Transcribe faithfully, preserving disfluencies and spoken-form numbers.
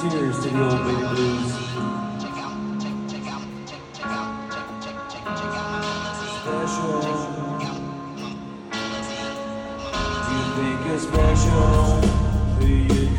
Cheers to the old baby blues. Special. You think it's special? Do you